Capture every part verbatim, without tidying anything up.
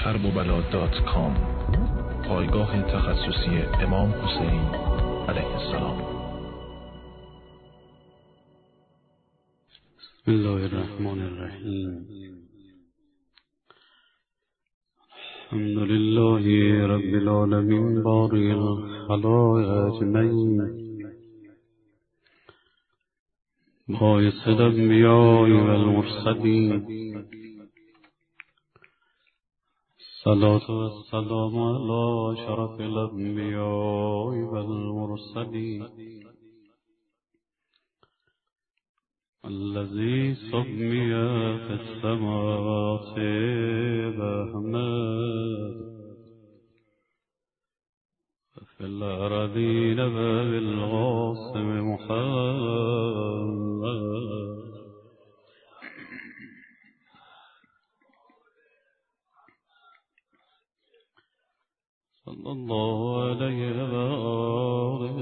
کرب و بلا دات کام، پایگاه تخصصی امام حسین علیه السلام. بسم الله الرحمن الرحیم. الحمد لله رب العالمین باری الخلائق اجمعین، باعث الانبیاء والمرسلین، صلاة و السلام علی شرف الانبیاء والمرسلین الذي سمي في السماوات بأحمد وفي الأراضين بالقاسم محمد صلى الله عليه وآله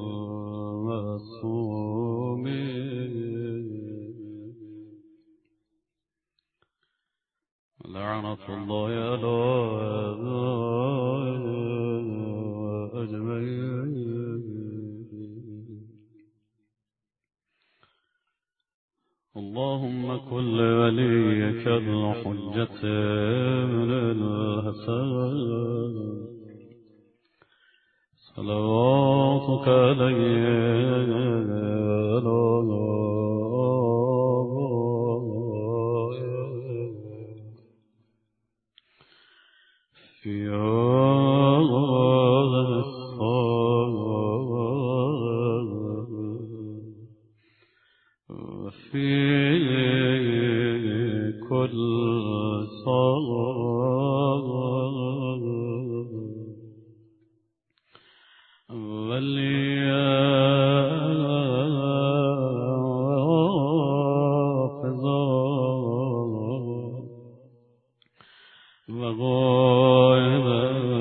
المعصومين، لعنة الله على أجمعين. اللهم كل وليك الحجة من الحسن صلواتك عليه في هذا الصلاة وفي كل صلاة وليحفظا وغائبا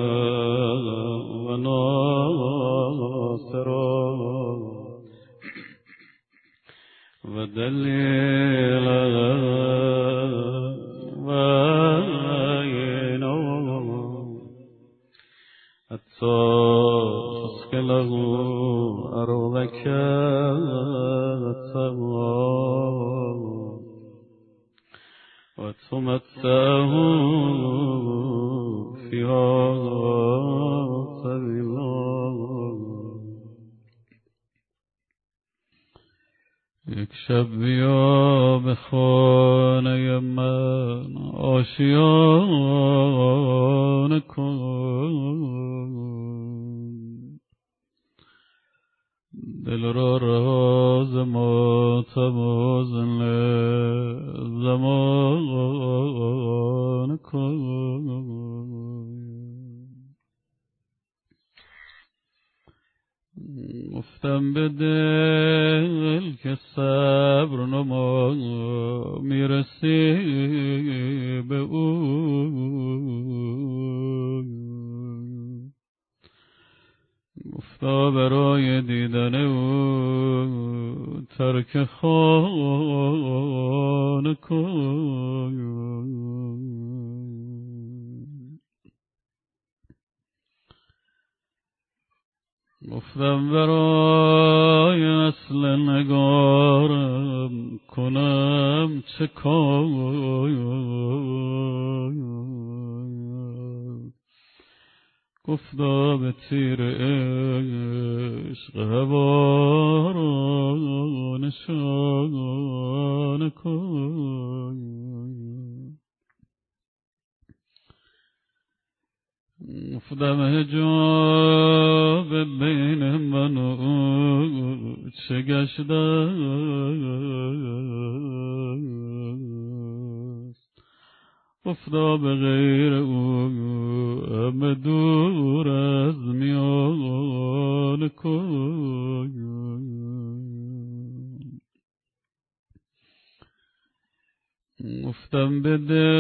وناصرا ودليلا وعينا حتى تسكنه أرضك التمام وتمتعه فيها طويلا. یک شب بیا به خانه من آشیانه کن، دل را راز ماتم و زمان کن. گفتم به دل که صبر نما، میرسی به او. گفتا برای دیدن او ترک خانه کن. گفتم برای اصل نگارم کنم چه کار. گفتا به تیر عشق هوا را نشانه کن. گفتم حجاب بین من و او چه گشته است. گفتا به غیر او همه دور از میان کن. گفتم به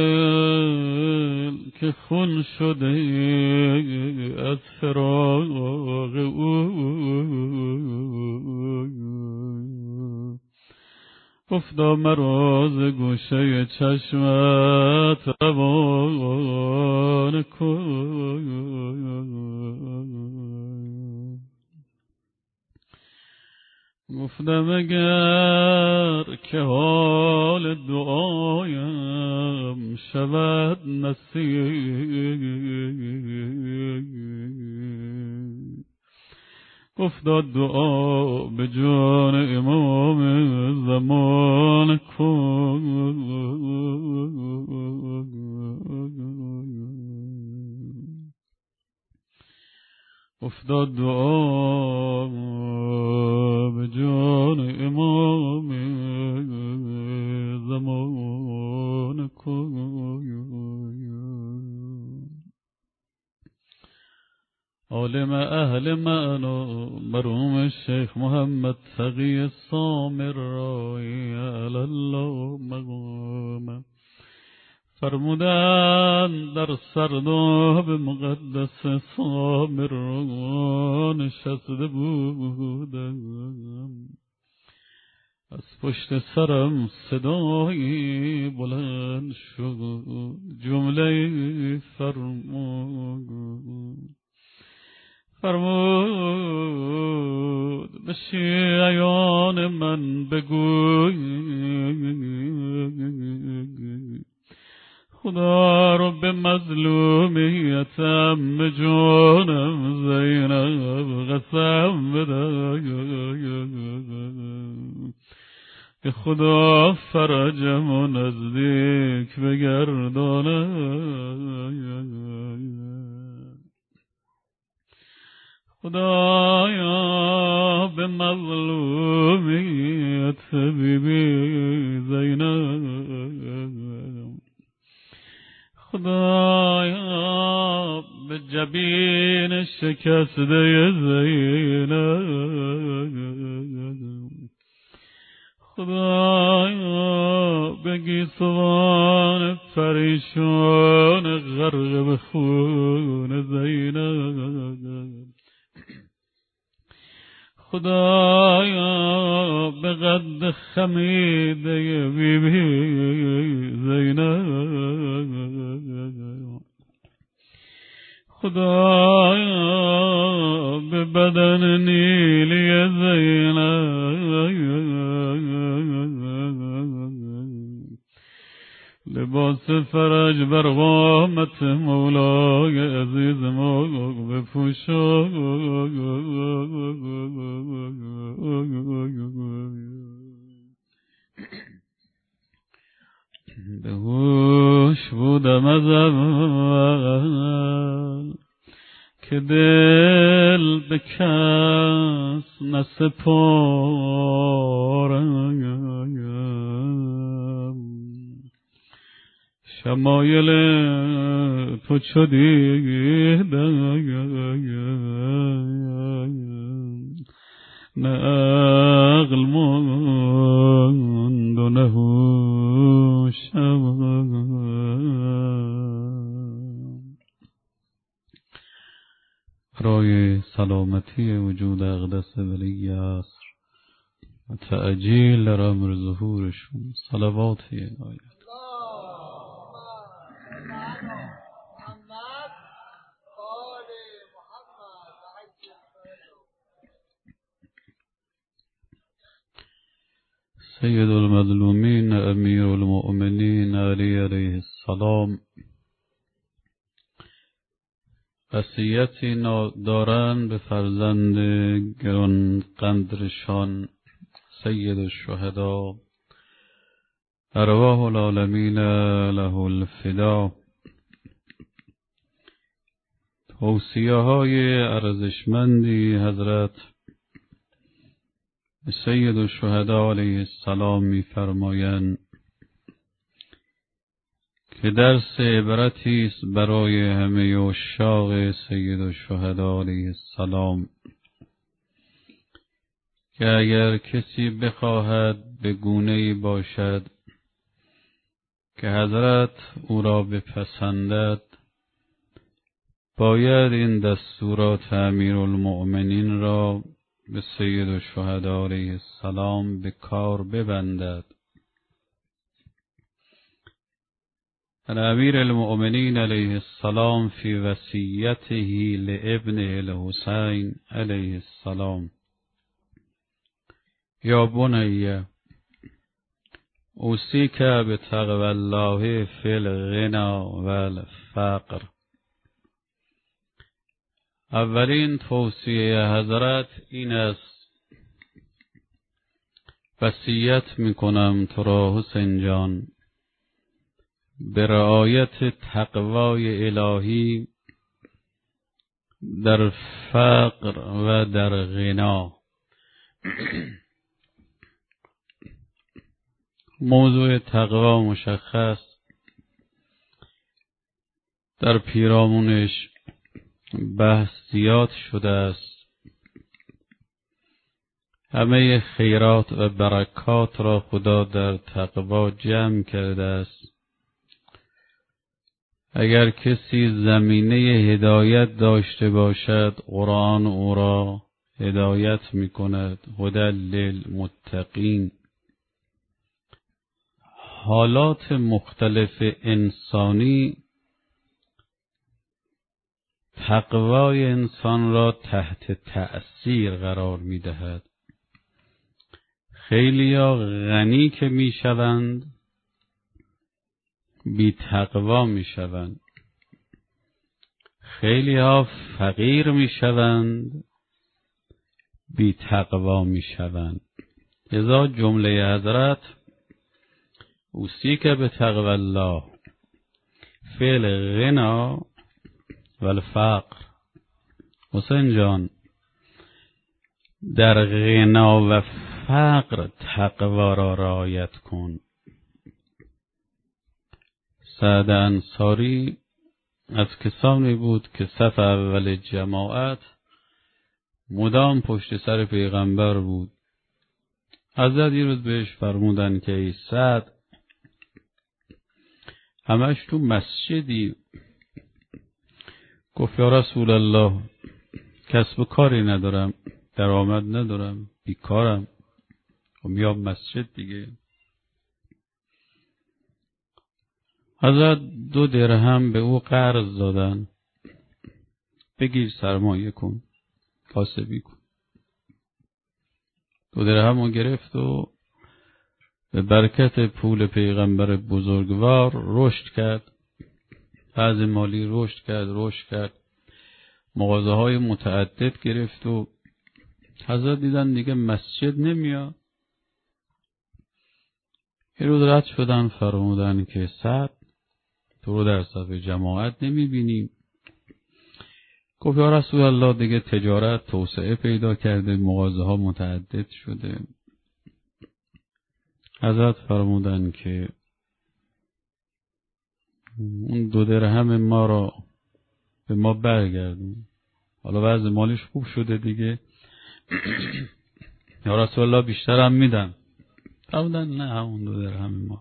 دل که خون شده از فراق او، افدا مراز گوشه چشمت روان کن. گفتم اگر که حال دعایم شود نصیب، افتاد دعا به جان امام زمان کن. افتاد دعا به جان امام زمان کن. عالم اهل معنا مرحوم شیخ محمد تقی سامرایی علی الله مقام فرمودند در سرداب مقدس سامرا نشسته بودم، از پشت سرم صدایی بلند شد، جمله فرمود فرمود به شیعیان من بگوی خدا رو به مظلومیتم به جانم زینب قسم بده که خدا فرجم و نزدیک بگردانه. خدایا به مظلومیت بی بی زینب، خدایا به جبین شکسته زینب، خدایا به گیسوان پریشان غرق به خون زینب، خدایا به قد خمیده بی بی زینب، خدایا به بدن نیلی زینب، لباس فرج بر قامت مولای عزیز ما بپوشا. به هوش بودم از اول که دل به کس نسپارم، شمایل تو چو دیدم نه عقل ماند و نه هوشم. برای سلامتی وجود اقدس ولی عصر و تعجیل در امر ظهورشون صلواتی آید. سید المظلومین امیر المؤمنین علی علیه السلام وصیتی دارند به فرزند گران قدرشان سید الشهدا ارواح العالمین له الفدا. توصیه های ارزشمندی حضرت سید الشهدا علیه السلام می فرمایند که درس عبرتی است برای همه عشاق سید الشهدا علیه السلام که اگر کسی بخواهد به گونه‌ای باشد که حضرت او را بپسندد، باید این دستورات امیرالمؤمنین را به سید الشهدا علیه السلام به کار ببندد عن امیر المؤمنین علیه السلام فی وصیته لابنه الحسین علیه السلام یا بنی اوصیک بتقوی الله فی الغنا و الفقر. اولین توصیه حضرت این است: وصیت میکنم تو را حسین جان به رعایت تقوای الهی در فقر و در غنا. موضوع تقوا مشخص در پیرامونش بحث زیاد شده است. همه خیرات و برکات را خدا در تقوا جمع کرده است. اگر کسی زمینه هدایت داشته باشد، قرآن او را هدایت می کند. هدی للمتقین. حالات مختلف انسانی تقوای انسان را تحت تأثیر قرار می دهد. خیلیا غنی که می شوند بی تقوا می شوند. خیلی ها فقیر می شوند بی تقوا می شوند. لذا جمله حضرت اوصیک بتقوی الله فی الغنا و الفقر. حسین جان در غنا و فقر تقوا را رعایت کن. سعد انصاری از کسانی بود که صف اول جماعت مدام پشت سر پیغمبر بود. حضرت یه روز بهش فرمودن که ای سعد، همش تو مسجدی. گفت یا رسول الله کسب و کاری ندارم، درآمد ندارم، بیکارم و میام مسجد دیگه. حضرت دو درهم به او قرض دادن، بگیر سرمایه کن، کاسبی کن. دو درهم رو گرفت و به برکت پول پیغمبر بزرگوار رشد کرد. فضل مالی رشد کرد رشد کرد مغازه های متعدد گرفت و حضرت دیدن دیگه مسجد نمیاد. یه روز رد شدن فرمودن که سعد تو رو در صف جماعت نمیبینیم. گفت یا رسول الله دیگه تجارت توسعه پیدا کرده، مغازه ها متعدد شده. حضرت فرمودن که اون دو درهم ما را به ما برگردون، حالا وضع مالش خوب شده دیگه. یا رسول الله بیشتر هم میدن. فرمودن نه، همون دو درهم ما.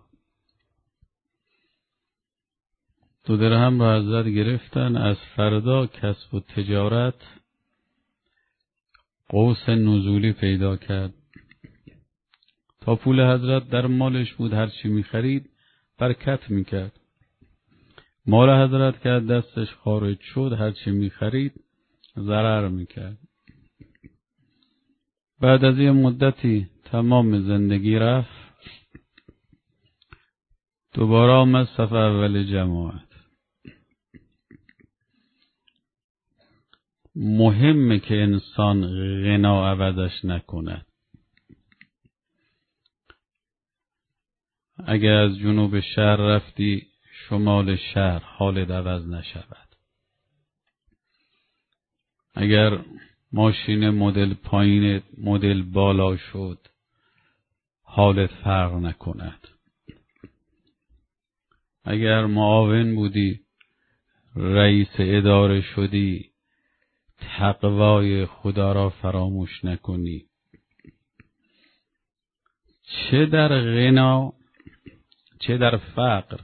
دو درهم را حضرت گرفتن. از فردا کسب و تجارت قوس نزولی پیدا کرد. تا پول حضرت در مالش بود، هر چی می‌خرید برکت می‌کرد. مال حضرت که دستش خارج شد، هر چی می‌خرید ضرر می‌کرد. بعد از یه مدتی تمام زندگی رفت، دوباره آمد صف اول جماعت. مهمه که انسان غنا عوضش نکنه. اگر از جنوب شهر رفتی شمال شهر، حالت عوض نشود. اگر ماشین مدل پایین مدل بالا شد، حالت فرق نکند. اگر معاون بودی، رئیس اداره شدی، تقوای خدا را فراموش نکنی. چه در غنا چه در فقر.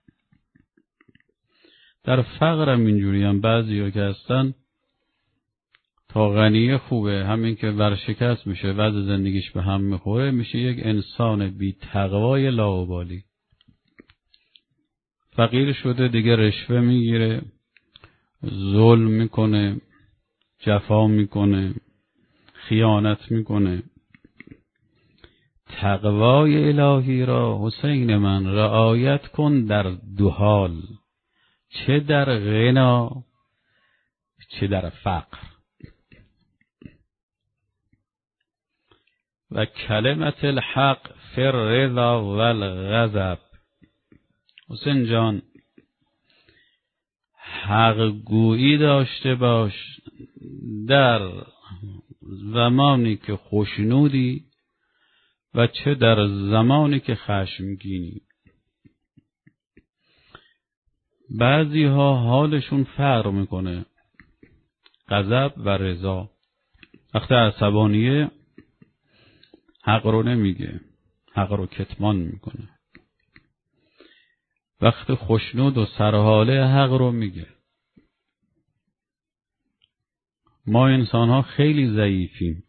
در فقر هم اینجوری هم بعضی ها که هستن تا غنیه خوبه، همین که ورشکست میشه، وضع زندگیش به هم میخوره، میشه یک انسان بی تقوای لاابالی. فقیر شده دیگه رشوه میگیره، ظلم میکنه، جفا میکنه، خیانت میکنه. تقوای الهی را حسین من رعایت کن در دو حال، چه در غنا چه در فقر. و کلمت الحق فی الرضا و الغضب. حسین جان حق گویی داشته باش در زمانی که خوشنودی و چه در زمانی که خشمگینی. بعضی ها حالشون فرق میکنه، غضب و رضا. وقتی عصبانیه حق رو نمیگه، حق رو کتمان میکنه. وقتی خوشنود و سرحاله حق رو میگه. ما انسان ها خیلی ضعیفیم.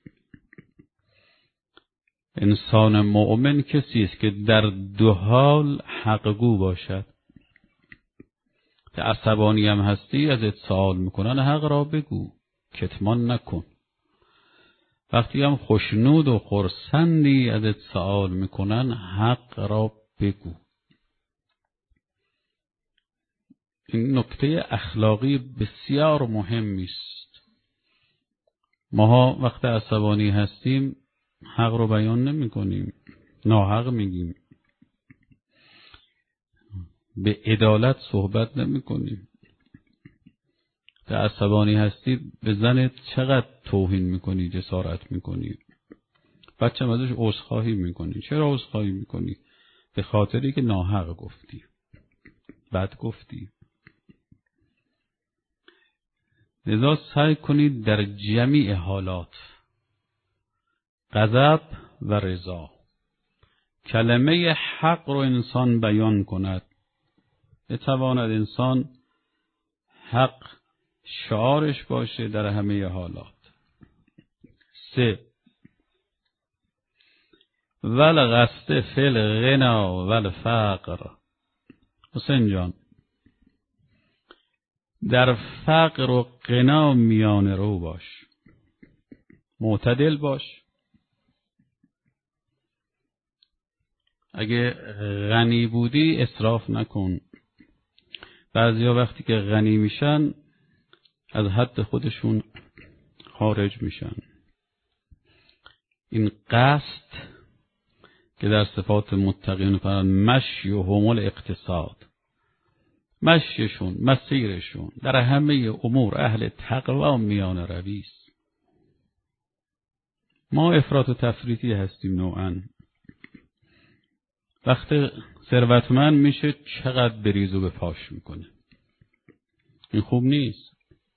انسان مؤمن کسی است که در دو حال حقگو باشد. که عصبانی هم هستی ازت سوال میکنن، حق را بگو، کتمان نکن. وقتی هم خوشنود و خرسندی ازت سوال میکنن، حق را بگو. این نکته اخلاقی بسیار مهمی است. ماها وقتی عصبانی هستیم حق رو بیان نمی کنیم، ناحق میگیم، به عدالت صحبت نمی کنیم. در عصبانی هستی به زنت چقدر توهین میکنی، جسارت میکنی، بچه ازش عذرخواهی میکنی. چرا عذرخواهی میکنی؟ به خاطری که ناحق گفتی، بد گفتی. لذا سعی کنید در جمیع حالات، غضب و رضا، کلمه حق رو انسان بیان کند. بتواند انسان حق شعارش باشه در همه حالات. سه، والقصد فی الغنا والفقر. حسین جان در فقر و غنا میان رو باش، معتدل باش. اگه غنی بودی اسراف نکن. بعضیا وقتی که غنی میشن از حد خودشون خارج میشن. این قصد که در صفات متقین فرمان مشی و همول اقتصاد، مشیشون، مسیرشون در همه امور اهل تقوا میان رویست. ما افراط و تفریطی هستیم نوعاً. وقتی ثروتمند میشه چقدر بریز و به پاش میکنه. این خوب نیست.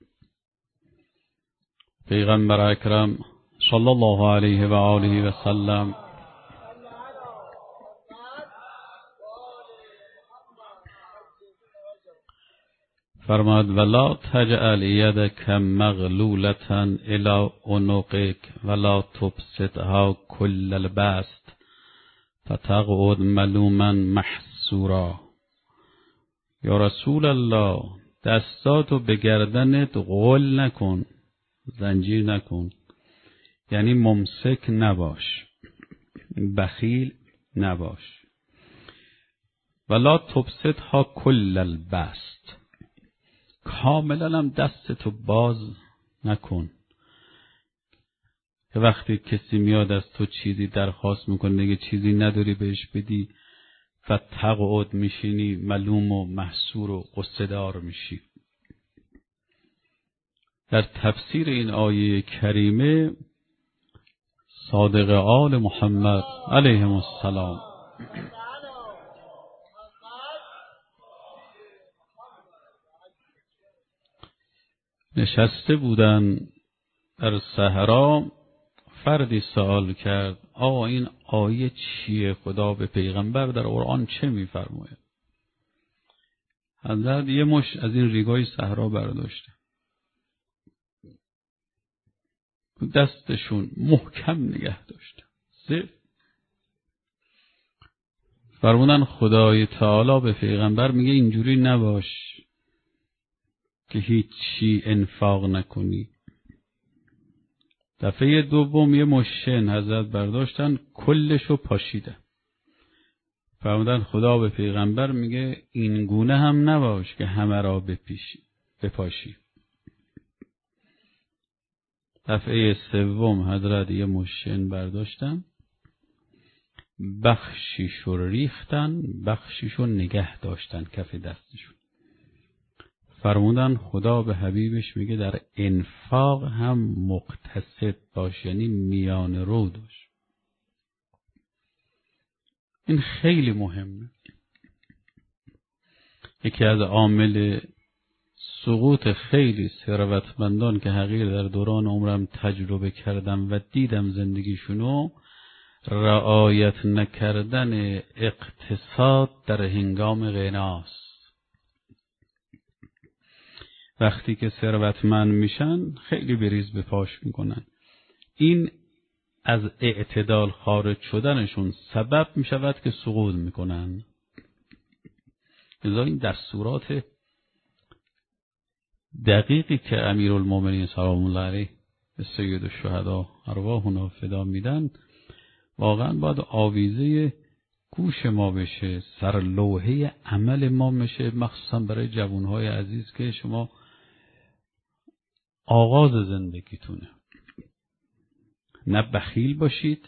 پیغمبر اکرم صلی الله علیه و آله و سلم فرماد ولا تجعل یدک مغلولة الی عنقک ولا تبسطها کل البسط فتقعد ملوما محسورا. یا رسول الله دستاتو به گردنت غل نکن، زنجیر نکن، یعنی ممسک نباش، بخیل نباش. ولا تبسطها کل البسط، کاملا هم دستتو باز نکن که وقتی کسی میاد از تو چیزی درخواست میکنه دیگه چیزی نداری بهش بدی و تقعد میشینی ملوم و محسور و قصه دار میشی. در تفسیر این آیه کریمه صادق آل محمد علیهم السلام نشسته بودن در صحرا. فردی سوال کرد آقا این آیه چیه؟ خدا به پیغمبر در قرآن چه میفرماید؟ حضرت یه مش از این ریگای صحرا برداشته، دستشون محکم نگه داشته. فرمودن خدای تعالی به پیغمبر میگه اینجوری نباش که هیچی انفاق نکنی. دفعه دوم یه مشن حضرت برداشتن کلشو پاشیدن. فرمودن خدا به پیغمبر میگه این گونه هم نباش که همه را بپیشی بپاشی. دفعه سوم حضرت یه مشن برداشتن، بخشیشو ریختن، بخشیشو نگه داشتن کف دستشون. فرمودن خدا به حبیبش میگه در انفاق هم مقتصد باش، یعنی میان رو باش. این خیلی مهمه. یکی از عامل سقوط خیلی ثروتمندان که حقیر در دوران عمرم تجربه کردم و دیدم زندگیشونو، رعایت نکردن اقتصاد در هنگام غناست. وقتی که ثروتمند میشن خیلی بریز به پاش میکنن. این از اعتدال خارج شدنشون سبب میشود که سقوط میکنن. لذا این دستورات دقیقی که امیرالمومنین سلام الله علیه به سید الشهدا ارواحنا فدا میدن واقعا باید آویزه گوش ما بشه، سرلوحه عمل ما بشه، مخصوصا برای جوانهای عزیز که شما آغاز زندگیتونه. نه بخیل باشید،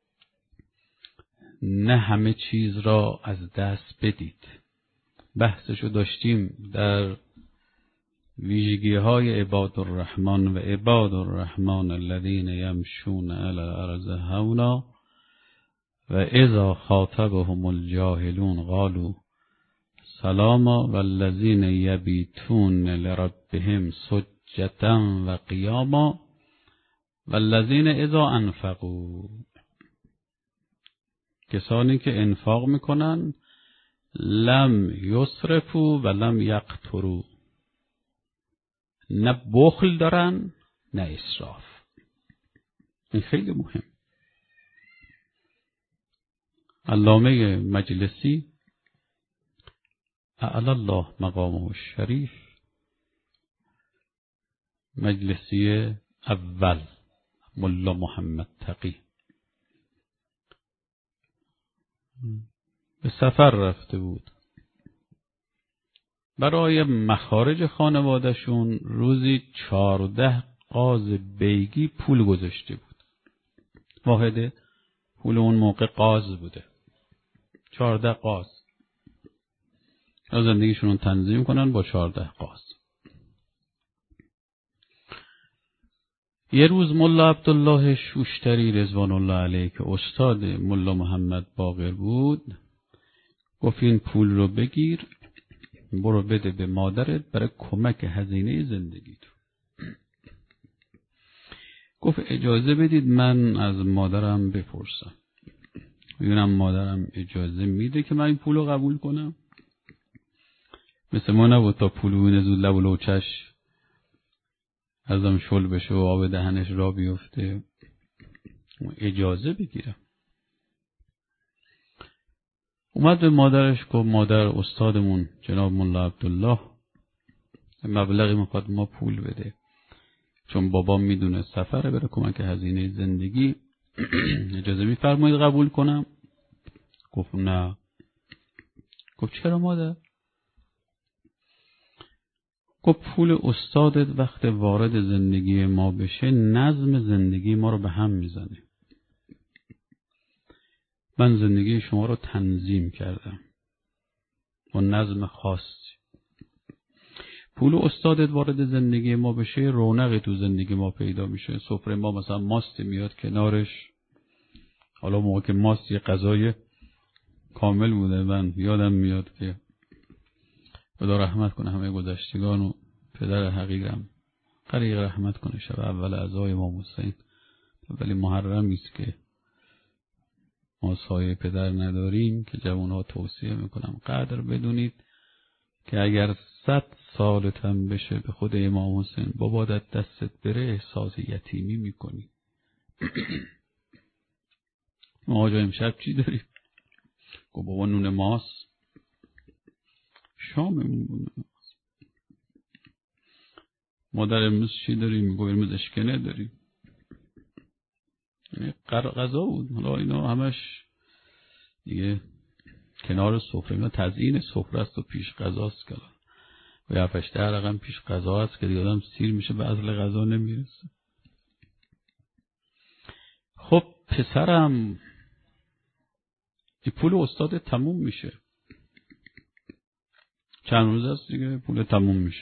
نه همه چیز را از دست بدید. بحثشو داشتیم در ویژگی های عباد الرحمن و عباد الرحمن الذین یمشون علی الارض هونا و اذا خاطبهم الجاهلون قالوا سلاما والذین یبیتون لربهم سجدا و قیاما والذین اذا انفقوا، کسانی که انفاق میکنن لم یسرفوا و لم یقتروا، نه بخل دارن نه اسراف. این خیلی مهم. علامه مجلسی اعلی الله مقامه الشریف، مجلسی اول ملا محمد تقی، به سفر رفته بود. برای مخارج خانوادهشون روزی چهارده قاز بیگی پول گذاشته بود. واحد پول اون موقع قاز بوده. چهارده قاز. زندگیشون رو تنظیم کنن با چهارده قاز. یه روز ملا عبدالله شوشتری رضوان الله علیه که استاد ملا محمد باقر بود گفت این پول رو بگیر برو بده به مادرت برای کمک هزینه زندگیت. گفت اجازه بدید من از مادرم بپرسم، ببینم مادرم اجازه میده که من این پول رو قبول کنم. مثل ما نبود تا پول بینه زود لب و لوچش ازم شل بشه و آب دهنش را بیفته. اجازه بگیرم. اومد به مادرش گفت مادر استادمون جناب ملا عبدالله مبلغی میخواد ما پول بده، چون بابام میدونه سفره بره کمک هزینه زندگی، اجازه میفرمایید قبول کنم؟ گفت نه. گفت چرا مادر؟ گفت پول استادت وقت وارد زندگی ما بشه نظم زندگی ما رو به هم میزنه. من زندگی شما رو تنظیم کردم با نظم خاصی. پول استادت وارد زندگی ما بشه رونقی تو زندگی ما پیدا میشه. سفره ما مثلا ماست میاد کنارش. حالا موقع که ماست یه غذای کامل بوده، من یادم میاد که خدا رحمت کنه همه گذشتگان و پدر حقیقم غریق رحمت کنه، شب اول عزای امام حسین ولی محرمی است که ما سایه پدر نداریم که جوانها توصیه میکنم قدر بدونید که اگر صد سالت هم بشه به خود امام حسین بابادت دستت بره احساس یتیمی میکنی. ما آجا امشب چی داریم؟ گفت بابا نون ماست. شاممون بود. مادر امروز چی داریم؟ گفت امروز اشکنه داریم. یعنی غذا بود. حالا اینا همش دیگه کنار سفره، اینا تزیین سفره است و پیش غذاست که و هفتش ده رقم پیش غذا است که دیگه آدم سیر میشه به اصل غذا نمیرسه. خب پسرم این پول استاد تموم میشه، چند روز است دیگه پول تموم میشه.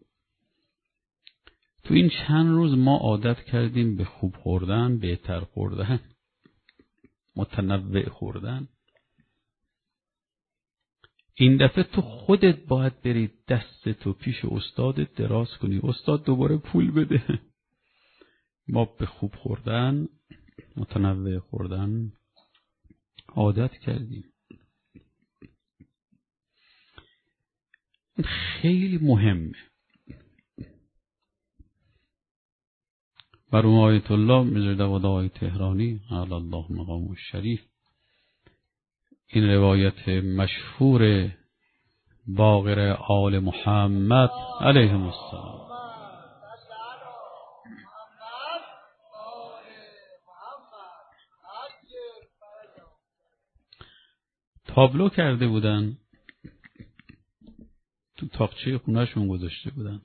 تو این چند روز ما عادت کردیم به خوب خوردن، بهتر خوردن، متنوع خوردن. این دفعه تو خودت باید بری دست تو پیش استادت دراز کنی، استاد دوباره پول بده. ما به خوب خوردن، متنوع خوردن عادت کردیم. خیلی مهمه. مرحوم آیت الله میرزادوادای تهرانی علی الله مقام الشریف این روایت مشهور باقر آل محمد علیهم السلام تابلو کرده بودن، تو تاقچه خونهشون گذاشته بودن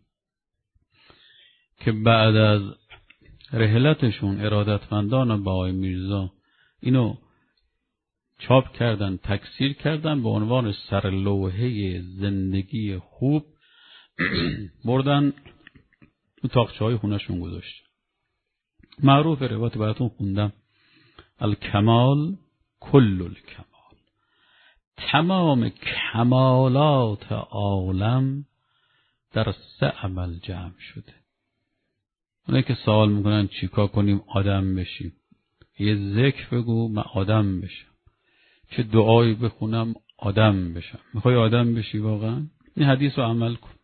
که بعد از رحلتشون ارادتمندان بهای میرزا اینو چاپ کردن، تکثیر کردن، به عنوان سرلوحه زندگی خوب بردن تو تاقچه های خونهشون گذاشت. معروف روایت براتون خوندم، الکمال کل الکمال، تمام کمالات عالم در سه عمل جمع شده. اونه که سوال میکنن چیکار کنیم آدم بشیم، یه ذکر بگو من آدم بشم، چه دعایی بخونم آدم بشم. میخوای آدم بشی واقعا؟ این حدیث رو عمل کن.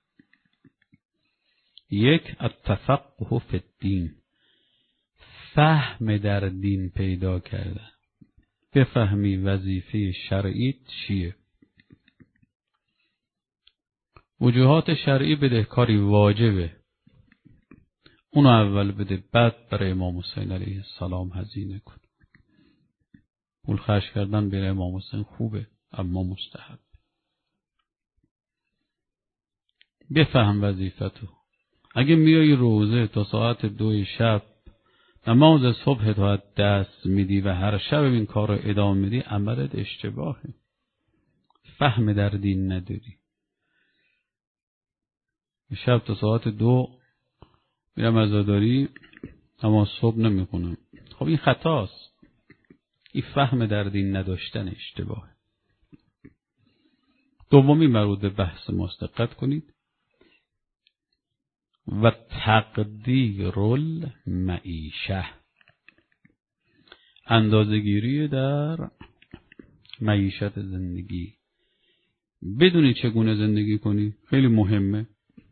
یک، التفقه فی الدین، فهم در دین پیدا کردن، بفهمی وظیفه شرعی چیه. وجوهات شرعی بدهکاری واجبه، اونو اول بده، بعد برای امام حسین علیه السلام هزینه کن. پول خرج کردن برای امام حسین خوبه اما مستحب. بفهم وظیفتو. اگه میای روزه تا ساعت دو شب نماز صبح تو دست میدی و هر شب این کار رو ادامه میدی، عملت اشتباهه، فهم در دین نداری. شب تا ساعت دو میرم عزاداری اما صبح نمیخونم، خب این خطاست. این فهم در دین نداشتن اشتباهه. دومی مربوط به بحث ماست، دقت کنید. و تقدیر المعیشه، اندازه‌گیری در معیشت زندگی. بدونی چگونه زندگی کنی خیلی مهمه.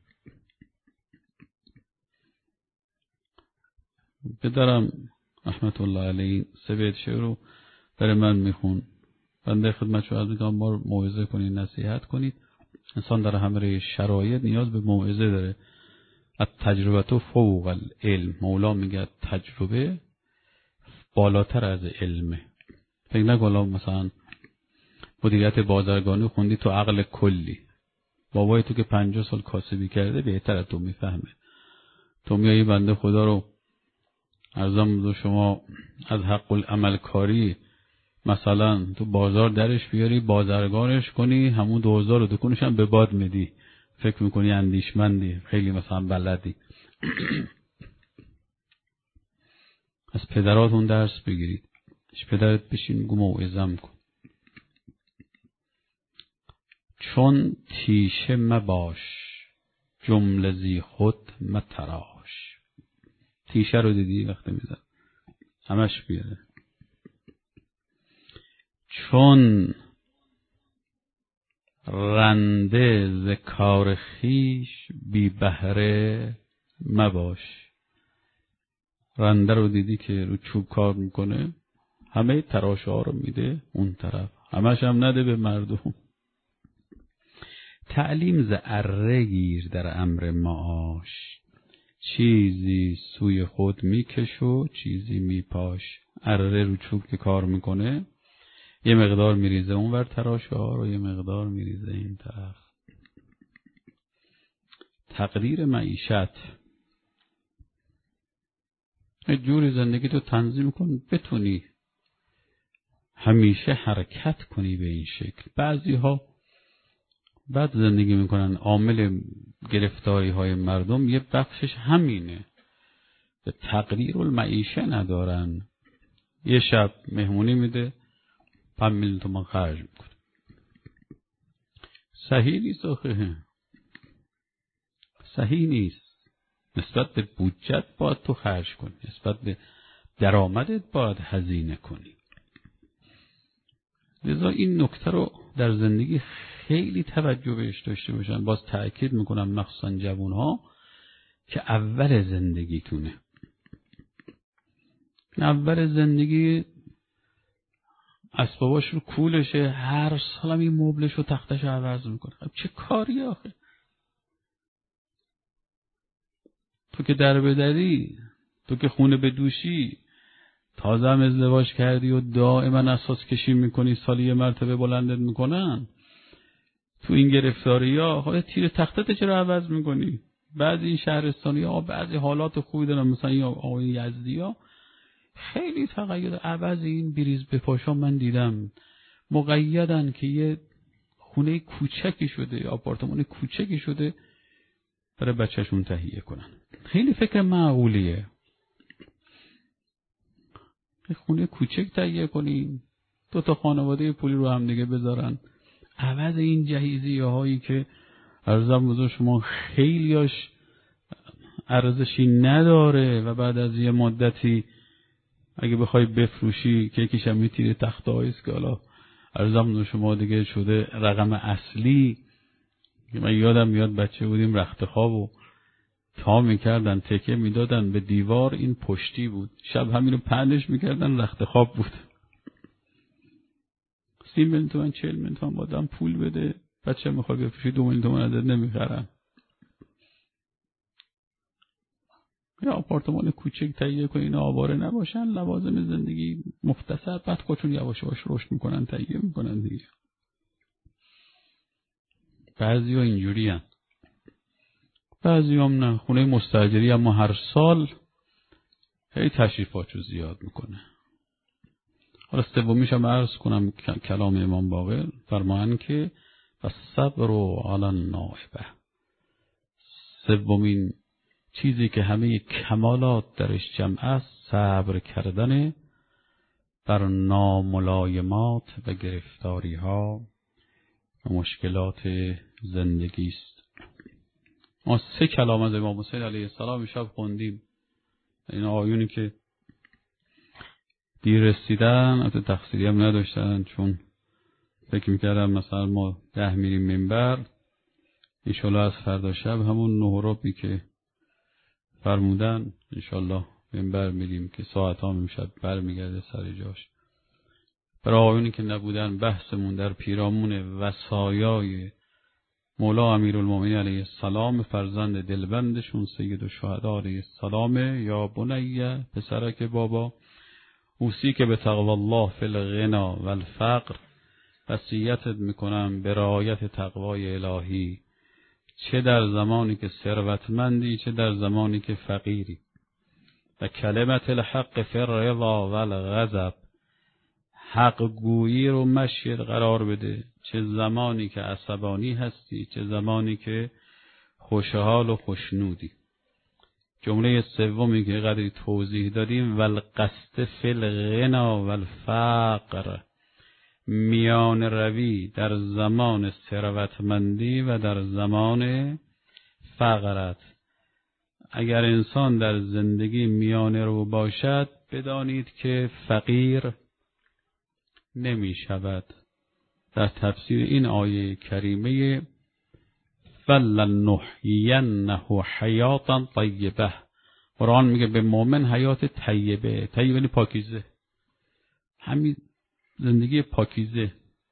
پدرم رحمت الله علیه سه بیت شعر رو برای من میخون. بنده خدمت شما عرض میکنم ما رو موعظه کنید، نصیحت کنید. انسان در همه شرایط نیاز به موعظه داره. التجربه فوق العلم، مولا میگه تجربه بالاتر از علمه. فکر نکن مثلا مدیریت بازرگانی خوندی تو عقل کلی، بابای تو که پنجاه سال کاسبی کرده بهتر از تو میفهمه. تو میایی بنده خدا رو عرضم دو شما از حق العمل کاری مثلا تو بازار درش بیاری، بازرگانش کنی، همون دوزار رو دکونش هم به باد میدی، فکر میکنی اندیشمندی، خیلی مثلا بلدی. از پدراتون درس بگیرید. اش پدرت بشین گو موعظم کن. چون تیشه مباش جمله زی خود متراش. تیشه رو دیدی وقتی میزن همش بیاره. چون رنده ز کار خویش بی بهره مباش. رنده رو دیدی که رو چوب کار میکنه، همه تراشه ها رو میده اون طرف، همش هم نده به مردم. تعلیم ز اره گیر در امر معاش، چیزی سوی خود میکش و چیزی میپاش. اره رو چوب که کار میکنه یه مقدار میریزه اونور تراشه ها رو، یه مقدار میریزه این طرف. تقدیر معیشت، یه جوری زندگی تو تنظیم کن بتونی همیشه حرکت کنی به این شکل. بعضی ها بعد زندگی میکنن، عامل گرفتاری های مردم یه بخشش همینه، به تقدیر المعیشه ندارن. یه شب مهمونی میده، پنج میلیون تومان خرج میکنه. صحیح نیست آخه، صحیح نیست. نسبت به بودجت باید تو خرج کنی، نسبت به درآمدت باید هزینه کنی. لذا این نکته رو در زندگی خیلی توجه بهش داشته باشن. باز تأکید میکنم مخصوصا جوانها که اول زندگیتونه، اول زندگی اسباباش رو کولشه، هر سال هم این مبلش رو تختش رو عوض میکنه. چه کاری آخه؟ تو که در بدری، تو که خونه بدوشی، تازه هم ازدواج کردی و دائما اساس کشی میکنی، سالی یه مرتبه بلندت میکنن، تو این گرفتاری ها خواهد تیر تختت چرا عوض میکنی؟ بعضی این شهرستانی ها بعضی حالات خوبی دارن، مثلا این آقای یزدی ها خیلی تقید عوض این بریز به پاشا من دیدم، مقیدن که یه خونه کوچکی شده، آپارتمان کوچکی شده برای بچهشون تهیه کنن. خیلی فکر معقولیه. خونه کوچک تهیه کنین، دو تا خانواده پولی رو هم دیگه بذارن، عوض این جهیزیه هایی که ارزم بزرگ شما خیلیاش ارزشی نداره و بعد از یه مدتی اگه بخوای بفروشی که یکیش هم میتیره تخت هاییست که حالا ارزم بزرگ شما دیگه شده رقم اصلی. من یادم میاد بچه بودیم رخت خواب و تا میکردن تکه میدادن به دیوار، این پشتی بود، شب همین رو پهنش میکردن، رخت خواب بود. سی میلیون تومن چهل میلیون تومن بادم پول بده، بچه میخواد بفروشی دو میلیون تومن ازت نمیخرن. یا آپارتمان کوچک تهیه کن، اینا آواره نباشن، لوازم زندگی مختصر، بعد خودشون یواش یواش رشد میکنن، تهیه میکنن دیگه. بعضی‌ها اینجوری هن. بعضی هم نه، خونه مستاجری اما هر سال هی تشریفاتشو زیاد میکنه. حالا سومیش هم عرض کنم کلام امام باقر فرمایند که الصبر علی النائبه، سومین چیزی که همه کمالات درش جمع است صبر کردن بر ناملایمات و گرفتاری ها و مشکلات زندگی است. ما سه کلام از امام حسین علیه السلام شب خوندیم. این آیونی که دیر رسیدن حتی تقصیری هم نداشتن، چون فکر میکردم مثلا ما ده میریم منبر، انشالله از فردا شب همون نه ربعی که فرمودن انشالله منبر میریم که ساعت ها میشد بر میگرده سر جاش. برای آیونی که نبودن بحثمون در پیرامون وصایای مولا امیرالمومنین علیه السلام، فرزند دلبندشون سید الشهدا علیه السلام. یا بنیه، پسرک بابا، اوصی که به تقوی الله فی الغنا و الفقر، وصیتت میکنم به رعایت تقوای الهی، چه در زمانی که ثروتمندی چه در زمانی که فقیری، و کلمت الحق فی الرضا و الغضب، حق گویی رو مشیر قرار بده، چه زمانی که عصبانی هستی چه زمانی که خوشحال و خوشنودی. جمله سومی که قدری توضیح دادیم، والقصد فی الغنا و الفقر، میان روی در زمان ثروتمندی و در زمان فقرت. اگر انسان در زندگی میان رو باشد بدانید که فقیر نمی شود. در تفسیر این آیه کریمه فلنحینه حیاتا طیبه، قرآن میگه به مؤمن حیات طیبه، طیبه یعنی پاکیزه، همین زندگی پاکیزه.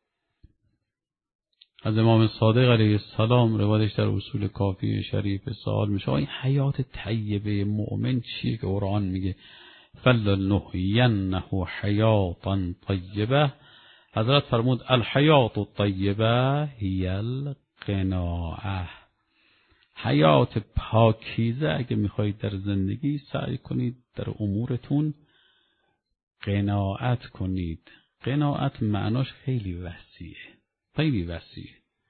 از امام صادق علیه السلام روایتش در اصول کافی شریف سوال میشه این حیات طیبه مؤمن چیه که قرآن میگه فلنحینه حیاتا طیبه. حضرت فرمود الحیات الطیبه هی القناعه. حیات پاکیزه اگه میخواید در زندگی سعی کنید در امورتون قناعت کنید. قناعت معناش خیلی وسیعه، خیلی وسیعه.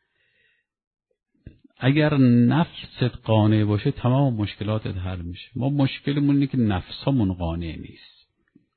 اگر نفست قانع باشه تمام مشکلاتت حل میشه. ما مشکلمون اینه که نفسمون قانع نیست،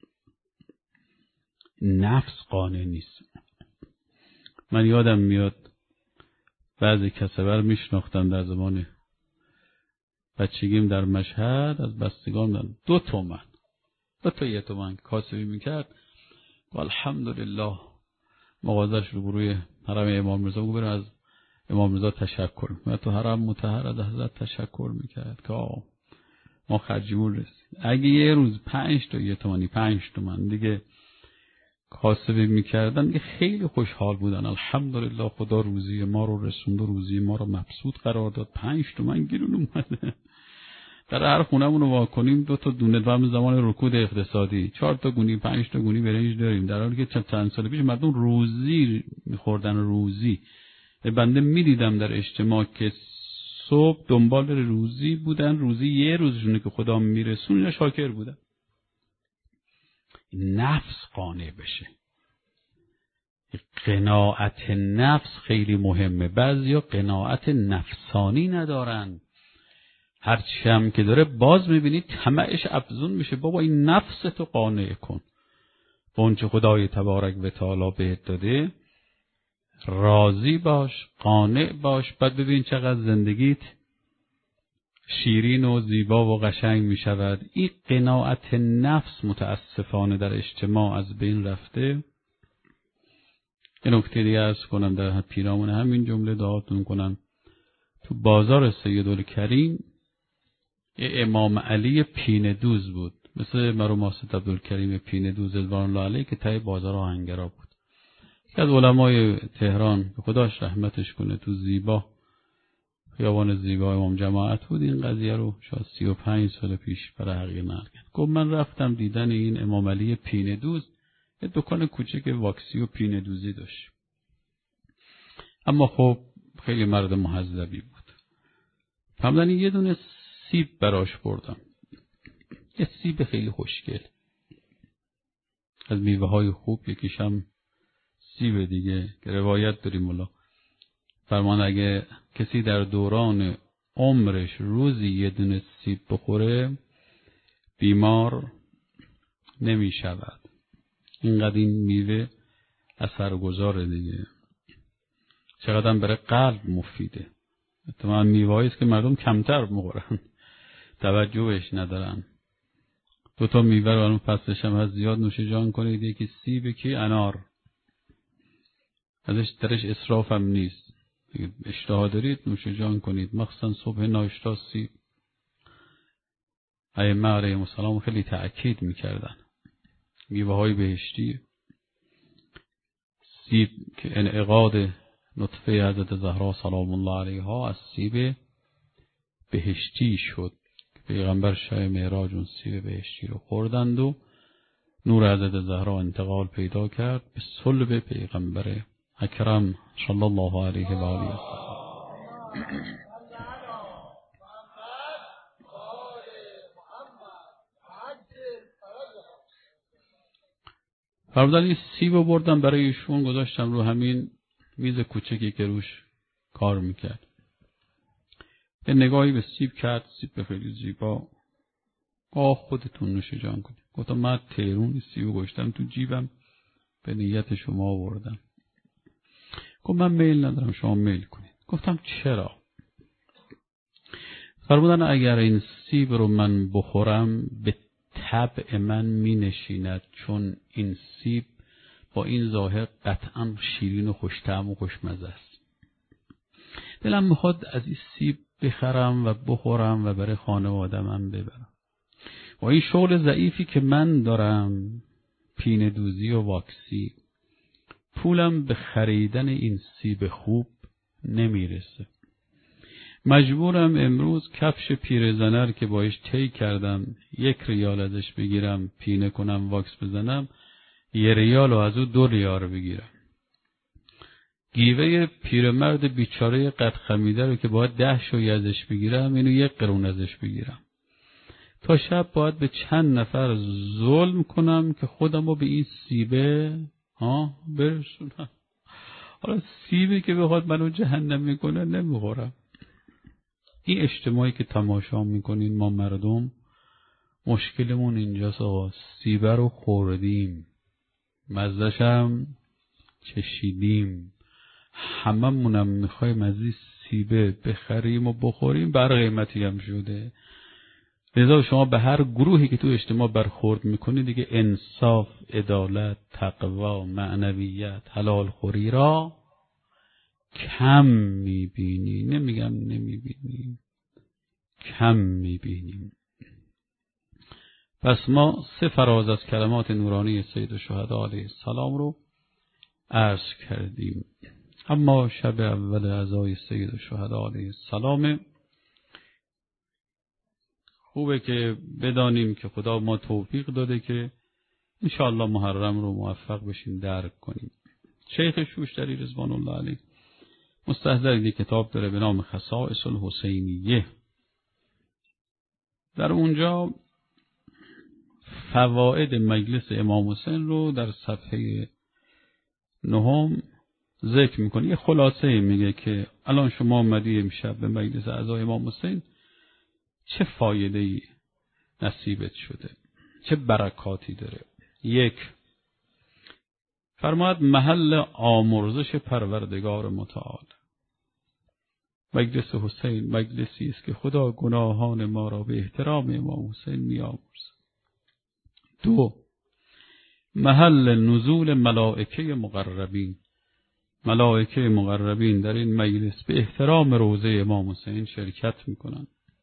نفس قانع نیست. من یادم میاد بعضی کسبر میشناختم در زمان بچگیم در مشهد، از بستگان دارم دو تومن دو تا یه تومن کاسبی میکرد و الحمدلله مغازش رو بروی حرم امام رضا بگو برم از امام رضا تشکر میکنم. تو حرم مطهر از حضرت تشکر میکرد که آه ما خرجیمون رسید. اگه یه روز پنج تا یه تومنی پنج تومن دیگه کاسبی میکردن دیگه خیلی خوشحال بودن. الحمدلله خدا روزی ما رو رسوند و روزی ما رو مبسوط قرار داد. پنج تومن گیرون اومده. در هر خونه‌مون رو واکنیم دو تا دونه و زمان رکود اقتصادی چهار تا گونی پنج تا گونی برنج داریم، در حالی که چند سال پیش مردم روزی می‌خوردن. روزی بنده می‌دیدم در اجتماع که صبح دنبال روزی بودن، روزی یه روزشونه که خدا میرسون، اینا شاکر بودن. نفس قانع بشه. قناعت نفس خیلی مهمه. بعضیا قناعت نفسانی ندارن، هرچی هم که داره باز میبینی طمعش افزون میشه. بابا این نفس تو قانع کن با اون چه خدای تبارک و تعالی بهت داده، راضی باش، قانع باش، بعد ببین چقدر زندگیت شیرین و زیبا و قشنگ میشود. این قناعت نفس متاسفانه در اجتماع از بین رفته. یه نکته دیگه عرض کنم در پیرامون همین جمله دعاتون کنم. تو بازار سیدالکریم یه امام علی پینه دوز بود، مثل مرحوم حافظ عبدالکریم پینه دوز رضوان الله علیه که تای بازار آهنگرا بود. یکی از علمای تهران که خداش رحمتش کنه تو زیبا خیابان زیبا امام جماعت بود، این قضیه رو شاید سی و پنج سال پیش برای حقیقت نقل کرد. گفت من رفتم دیدن این امام علی پینه دوز، یه دکان کوچک واکسی و پینه دوزی داشت، اما خب خیلی مرد مهذبی بود. فهمیدن یه دونه سیب براش بردم، یه سیب خیلی خوشگل از میوه های خوب، یکیشم سیب دیگه که روایت داریم مولا فرمان اگه کسی در دوران عمرش روزی یه دونه سیب بخوره بیمار نمی شود. اینقدر این میوه اثرگذاره دیگه. چقدر برای قلب مفیده. اتفاقا میوه‌ای است که مردم کمتر میخورن، توجهش ندارن. دو تا میوه رو الان فصلش هم از زیاد نوش جان کنید، یکی سیب یکی انار، ازش درش اسراف هم نیست. اشتها دارید نوش جان کنید، مخصوصا صبح ناشتا سیب. ائمه علیهم السلام خیلی تأکید میکردن میوه های بهشتی. سیب که انعقاد نطفه حضرت زهرا سلام الله علیها از سیب بهشتی شد. پیغمبر شب معراج اون سیب بهشتی رو خوردند و نور حضرت زهرا انتقال پیدا کرد به صلب پیغمبر اکرم صلی الله علیه و آله. فرمودن این سیب رو بردم برای ایشون گذاشتم رو همین میز کوچکی که روش کار میکرد. یه نگاهی به سیب کرد، سیب خیلی زیبا. آه خودتون نوش جان کنید. گفتم من تهرون سیب گذاشتم تو جیبم به نیت شما آوردم. گفت من میل ندارم شما میل کنید. گفتم چرا؟ فرمودن اگر این سیب رو من بخورم به طبع من می نشیند، چون این سیب با این ظاهر قطعا شیرین و خوش‌طعم و خوشمزه است. دلم میخواد از این سیب بخرم و بخورم و برای خانواده‌ام هم ببرم. و این شغل ضعیفی که من دارم، پینه دوزی و واکسی، پولم به خریدن این سیب خوب نمیرسه. مجبورم امروز کفش پیرزنر که باش طی کردم یک ریال ازش بگیرم، پینه کنم، واکس بزنم، یه ریال و از او دو ریال بگیرم. گیوه پیرمرد بیچاره قد خمیده رو که باید ده شوی ازش بگیرم، اینو یک قرون ازش بگیرم. تا شب باید به چند نفر ظلم کنم که خودم رو به این سیبه ها برسونم. حالا سیبه که بخواد منو جهنم میکنه نمیخورم. این اجتماعی که تماشا میکنین ما مردم، مشکلمون اینجاست آقا. سیبه رو خوردیم، مزدشم چشیدیم، هممونم میخوایم از این سیبه بخریم و بخوریم، بر قیمتی هم شده. لذا شما به هر گروهی که تو اجتماع برخورد میکنید دیگه انصاف، عدالت، تقوا، معنویت، حلال خوری را کم میبینی. نمیگم نمیبینی، کم میبینیم. پس ما سه فراز از کلمات نورانی سید الشهدا علیه السلام رو عرض کردیم. اما شب اول عزای سید الشهدا علیه السلام خوبه که بدانیم که خدا ما توفیق داده که انشاءالله محرم رو موفق بشیم درک کنیم. شیخ شوشتری رضوان الله علیه مستحضر کتاب داره به نام خصائص الحسینیه. در اونجا فواید مجلس امام حسین رو در صفحه نهم ذکر میکنه. یه خلاصه میگه که الان شما اومدی امشب به مجلس اعضای امام حسین، چه فایده ای نصیبت شده، چه برکاتی داره. یک، فرماد محل آمرزش پروردگار متعال. مجلس حسین مجلسی است که خدا گناهان ما را به احترام امام حسین می‌آمرزد. دو، محل نزول ملائکه مقربین. ملائکه مقربین در این مجلس به احترام روضه امام حسین شرکت می‌کنند.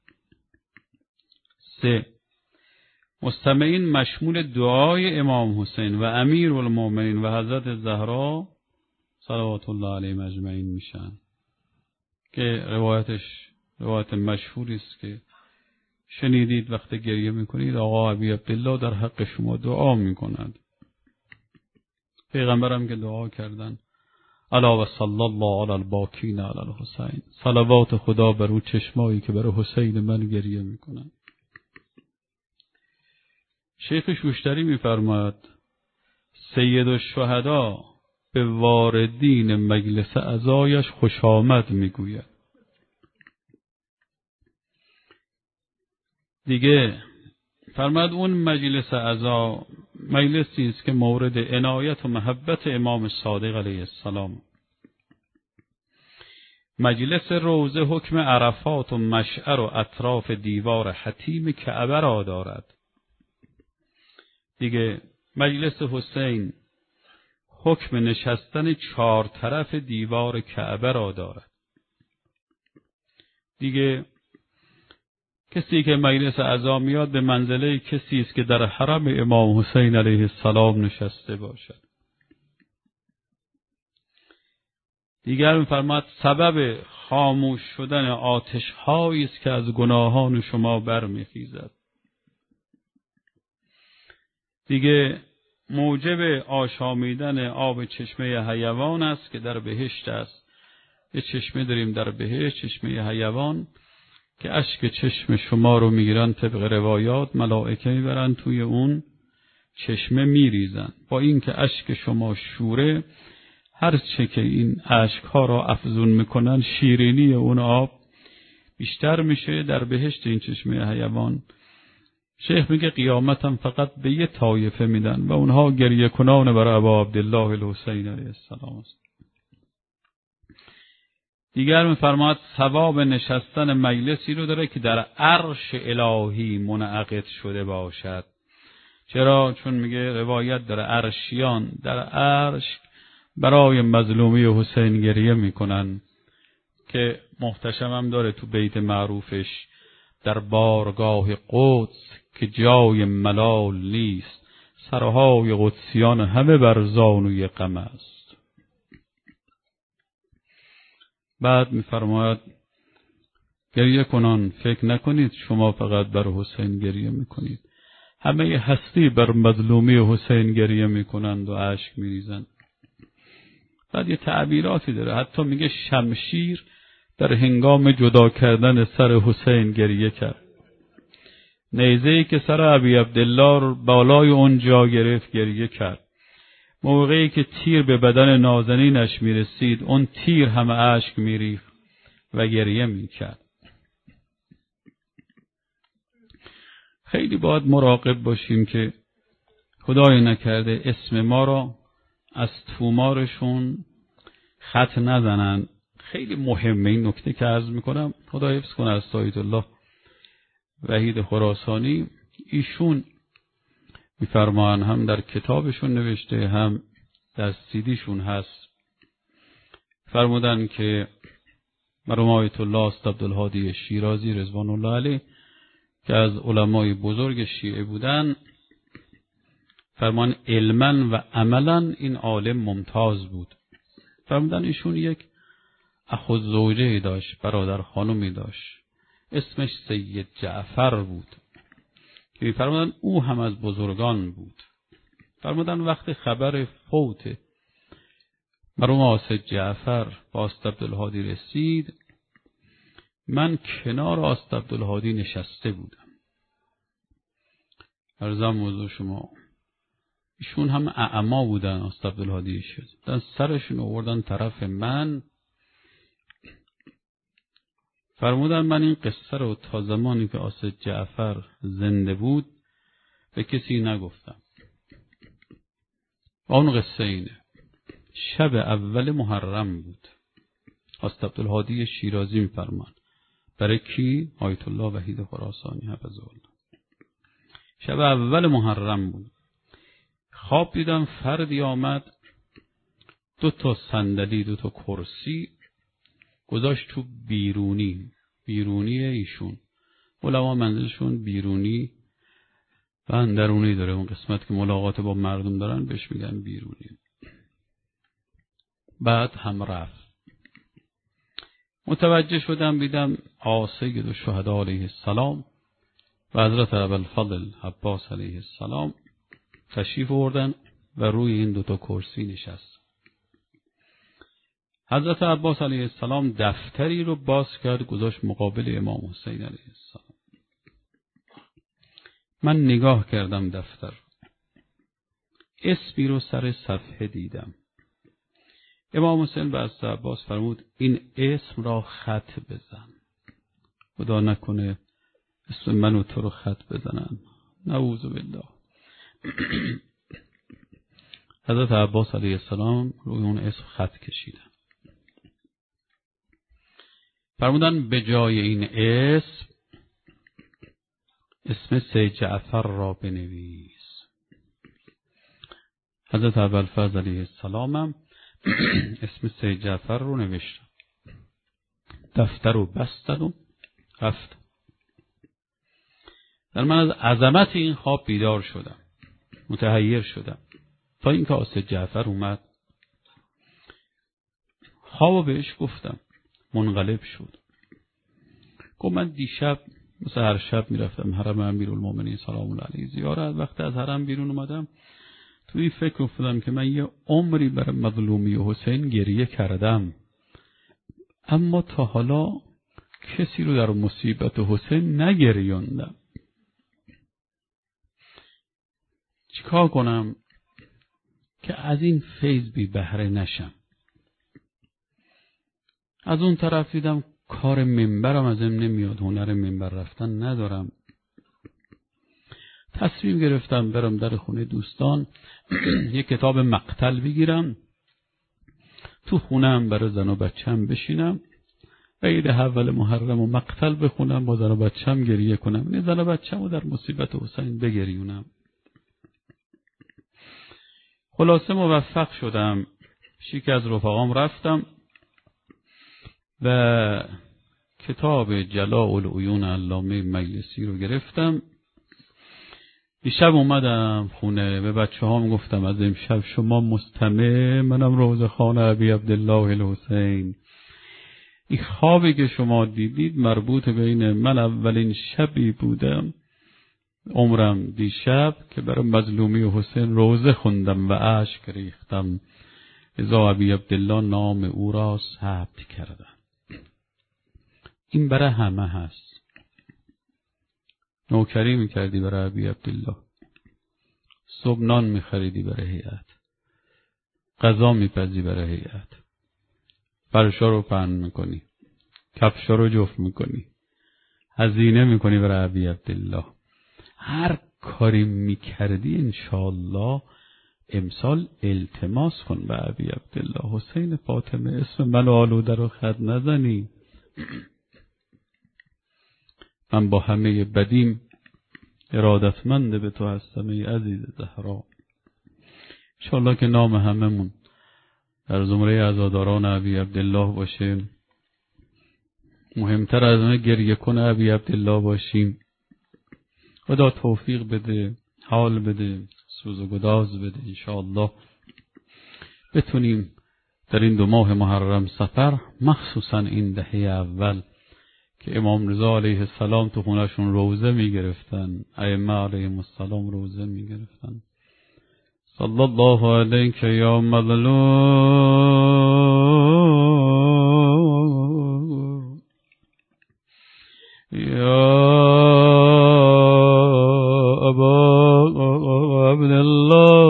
سه، مستمعین مشمول دعای امام حسین و امیر المؤمنین و حضرت زهرا صلوات الله علیهم اجمعین میشن که روایتش روایت مشهوری است که شنیدید وقتی گریه میکنید آقا ابی عبدالله در حق شما دعا میکند. پیغمبرم که دعا کردن الا و صلی الله علی الباکین علی الحسین، صلوات خدا بر او چشمایی که برای حسین من گریه میکنند. شیخ شوشتری میفرماید سید الشهدا به واردین مجلس عزایش خوش آمد میگوید. دیگه فرماید اون مجلس عزا مجلسی است که مورد عنایت و محبت امام صادق علیه السلام. مجلس روضه حکم عرفات و مشعر و اطراف دیوار حتیم کعبه را دارد. دیگه مجلس حسین حکم نشستن چهار طرف دیوار کعبه را دارد. دیگه کسی که مجلس عزا میاد به منزله کسی است که در حرم امام حسین علیه السلام نشسته باشد. دیگر می‌فرماید سبب خاموش شدن آتش هایی است که از گناهان شما برمیخیزد. دیگه موجب آشامیدن آب چشمه حیوان است که در بهشت است. یه چشمه داریم در بهشت، چشمه حیوان، که اشک چشم شما رو میگیرن. طبق روایات ملائکه میبرن توی اون چشمه میریزن. با این که اشک شما شوره، هر چه که این اشک ها را افزون میکنن شیرینی اون آب بیشتر میشه در بهشت این چشمه حیوان. شیخ میگه قیامتم فقط به یه طایفه میدن و اونها گریه کنان برای ابا عبدالله الحسین علیه السلام است. دیگر میفرماید ثواب نشستن مجلسی رو داره که در عرش الهی منعقد شده باشد. چرا؟ چون میگه روایت داره عرشیان در عرش برای مظلومی حسین گریه میکنن، که محتشم هم داره تو بیت معروفش در بارگاه قدس که جای ملال نیست، سرهای قدسیان همه بر زانوی غم است. بعد میفرماید گریه کنان فکر نکنید شما فقط بر حسین گریه میکنید، همه هستی بر مظلومی حسین گریه میکنند و اشک میریزند. بعد یه تعبیراتی داره، حتی میگه شمشیر در هنگام جدا کردن سر حسین گریه کرد، نیزه‌ای که سر ابی عبدالله بالای اون جا گرفت گریه کرد، موقعی که تیر به بدن نازنینش میرسید اون تیر همه اشک میریخت و گریه میکرد. خیلی باید مراقب باشیم که خدای نکرده اسم ما را از تومارشون خط نزنن. خیلی مهمه این نکته که عرض میکنم، خدا حفظ کنه از سایت الله وحید خراسانی. ایشون میفرمان هم در کتابشون نوشته هم در سیدیشون هست، فرمودن که مرحوم آیت الله است عبدالهادی شیرازی رضوان الله علیه که از علمای بزرگ شیعه بودن، فرمان علما و عملا این عالم ممتاز بود. فرمودن ایشون یک اخو زوجه داشت، برادر خانومی داشت، اسمش سید جعفر بود که فرمودن او هم از بزرگان بود. فرمودن وقتی خبر فوت مرحوم آصد جعفر با آصد عبدالهادی رسید، من کنار آصد عبدالهادی نشسته بودم. عرضم موضوع شما ایشون هم اعما بودن، آصد عبدالهادی شد، سرشون آوردن طرف من، فرمودن من این قصه رو تا زمانی که آصد جعفر زنده بود به کسی نگفتم. اون قصه اینه، شب اول محرم بود، آصد عبدالهادی شیرازی میفرمان برای کی؟ آیت الله وحید خراسانی حفظه الله. شب اول محرم بود، خواب دیدم فردی آمد دو تا صندلی دو تا کرسی گذاشت تو بیرونی بیرونی ایشون، علما منزلشون بیرونی و اندرونی داره، اون قسمت که ملاقات با مردم دارن بهش میگن بیرونی. بعد هم رفت، متوجه شدم دیدم سید الشهدا علیه السلام و حضرت ابوالفضل عباس علیه السلام تشریف آوردن و روی این دوتا کرسی نشست. حضرت عباس علیه السلام دفتری رو باز کرد گذاشت مقابل امام حسین علیه السلام. من نگاه کردم دفتر، اسمی رو سر صفحه دیدم. امام حسین به حضرت عباس فرمود این اسم را خط بزن، خدا نکنه اسم منو تو رو خط بزنن، نعوذ بالله. حضرت عباس علیه السلام روی اون اسم خط کشیدن، فرمودن به جای این اسم اسم سید جعفر را بنویس. حضرت ابوالفضل علیه السلام هم اسم سید جعفر رو نوشتن، دفتر رو بستن و رفت. در من از عظمت این خواب بیدار شدم، متحیر شدم، تا اینکه آصد جعفر اومد. خوابو بهش گفتم، منقلب شد. گفت من دیشب مثل هر شب میرفتم حرم امیرالمومنین سلام الله علیه زیارت، وقتی از حرم بیرون اومدم توی فکر افتادم که من یه عمری برای مظلومی حسین گریه کردم، اما تا حالا کسی رو در مصیبت حسین نگریاندم. چیکار کنم که از این فیض بی بهره نشم؟ از اون طرف دیدم کار منبرم ازم نمیاد، هنر منبر رفتن ندارم. تصمیم گرفتم برم در خونه دوستان یه کتاب مقتل بگیرم، تو خونم برای زن و بچم بشینم و عید اول محرم و مقتل بخونم، با زن و بچم گریه کنم، این زن و بچم رو در مصیبت حسین بگریونم. خلاصه موفق شدم، شیک از رفقام رفتم و کتاب جلاء العیون علامه مجلسی رو گرفتم. دیشب اومدم خونه به بچه هام گفتم از امشب شما مستمع، منم روزخوان ابی عبدالله الحسین، این خوابی که شما دیدید مربوط بین من اولین شبی بودم عمرم دیشب که برای مظلومی حسین روزه خوندم و اشک ریختم، ازا ابی عبدالله نام او را ثبت کردم. این برای همه هست. نوکری میکردی برای ابی عبدالله، صبح نان میخریدی برای هیئت، غذا میپزی برای هیئت، فرشا رو پهن میکنی، کفشا رو جفت میکنی، هزینه میکنی برای ابی عبدالله. هر کاری میکردی انشاءالله امسال التماس کن به ابی عبدالله حسین فاطمه اسم من و آلوده رو خط نزنی. من با همه بدیم ارادتمند به تو هستم ای عزیز زهرا. انشاءالله که نام هممون در زمره عزاداران ابی عبدالله باشه. مهمتر از همه گریه کن ابی عبدالله باشیم. خدا توفیق بده، حال بده، سوز و گداز بده. انشاءالله بتونیم در این دو ماه محرم سفر، مخصوصا این دهه اول که امام رضا علیه السلام تو خونهشون روزه می گرفتن، ائمه علیهم السلام روزه می گرفتن. صلی الله علیک یا مظلوم یا ابا عبدالله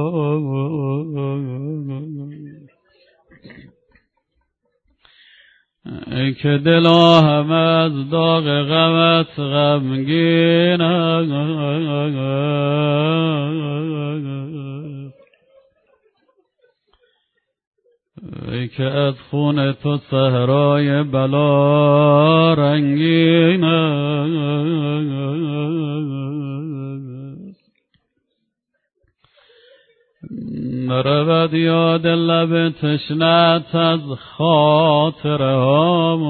ای که دلا هم از داغ غمت غمگین ای که از خون تو صحرای بلا رنگین نرود یاد لب تشنت از خاطرهام،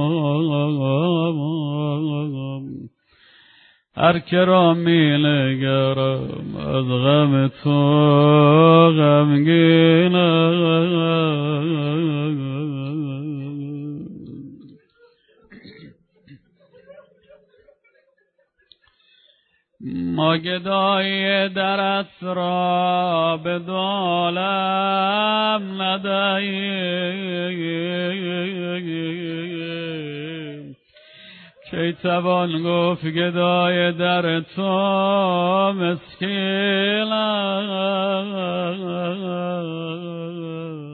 هر که را می نگرم از غم تو غمگینم. ما گدای درت را به دولم ندهیم، کی توان گفت گدای در تو مسکینم.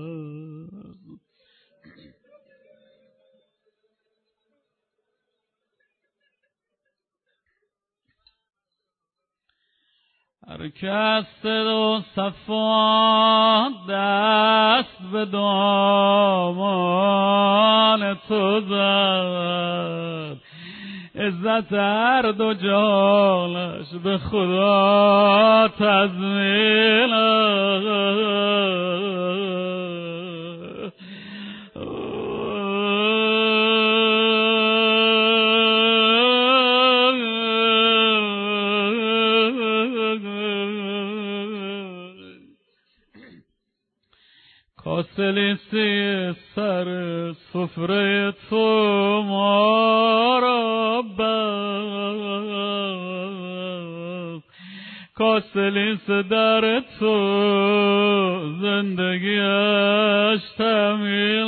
هر کس دو صفا دست به دامان تو زد، عزت هر دو جانش به خدا تضمین. کاسلیسی سر سفره تو ما را بست، کاسلیس در تو زندگیش تمیل.